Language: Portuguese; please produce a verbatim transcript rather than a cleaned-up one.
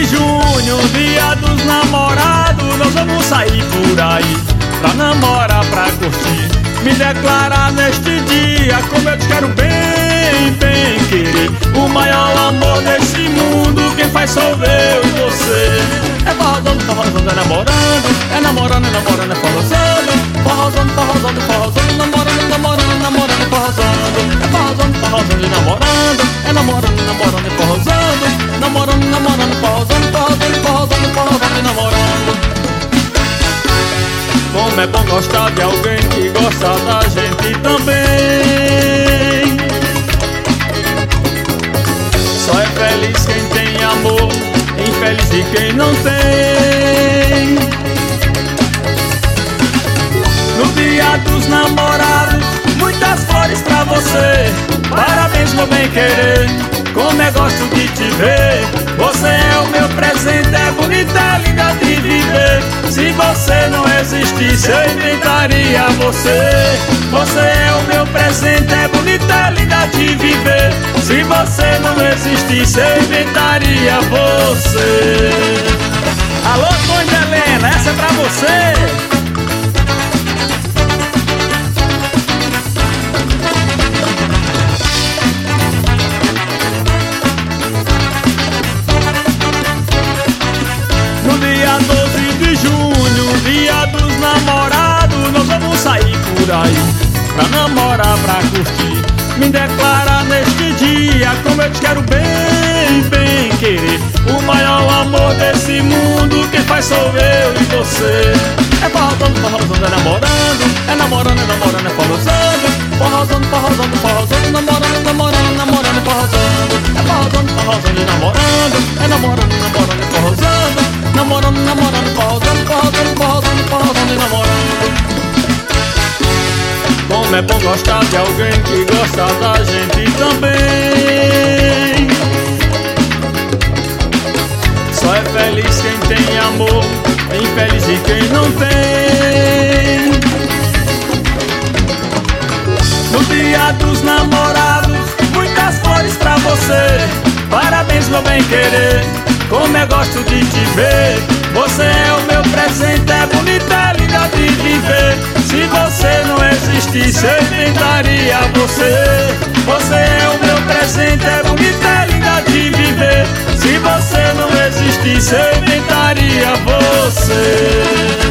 junho, dia dos namorados, nós vamos sair por aí pra namorar, pra curtir, me declarar neste dia como eu te quero bem, bem querer. O maior amor desse mundo quem faz sou eu e você. É forrozando, forrozando, é namorando, é namorando, é namorando, é forrozando, forrozando, forrozando, forrozando, namorando, namorando, namorando, é forrozando. É forrozando, forrozando e namorando, é namorando, namorando, é forrozando, namorando, namorando, forrozando, forrozando, forrozando, forrozando e namorando. Como é bom gostar de alguém que gosta da gente também. Só é feliz quem tem amor, infeliz de quem não tem. No dia dos namorados, muitas flores pra você. Parabéns, meu bem querer, como é gosto de te ver. Você é o meu presente, é bonita, é linda de viver. Se você não existisse, eu inventaria você. Você é o meu presente, é bonita, é linda de viver. Se você não existisse, eu inventaria você. Alô, Conde Helena, essa é pra você. No dia doze de junho, dia dos namorados, nós vamos sair por aí pra namorar, pra curtir, me declarar neste dia como eu te quero bem, bem querer. O maior amor desse mundo quem faz sou eu e você. É forrozando, forrozando, é namorando, é namorando, é namorando, é forrozando, forrozando, forrozando, forrozando, namorando, namorando, namorando, forrozando. É forrozando, forrozando e namorando, é namorando, namorando, é forrozando, namorando, namorando, forrozando, forrozando, forrozando, forrozando e namorando. Como é bom gostar de alguém que gosta da gente também. Só é feliz quem tem amor, infeliz de quem não tem. No dia dos namorados, muitas flores pra você. Parabéns, meu bem querer, como eu gosto de te ver. Você é o meu presente, é bonita, é linda de viver. Se você não existisse, eu inventaria você. Você é o meu presente, é bonita, é linda de viver. Se você não existisse, eu inventaria você.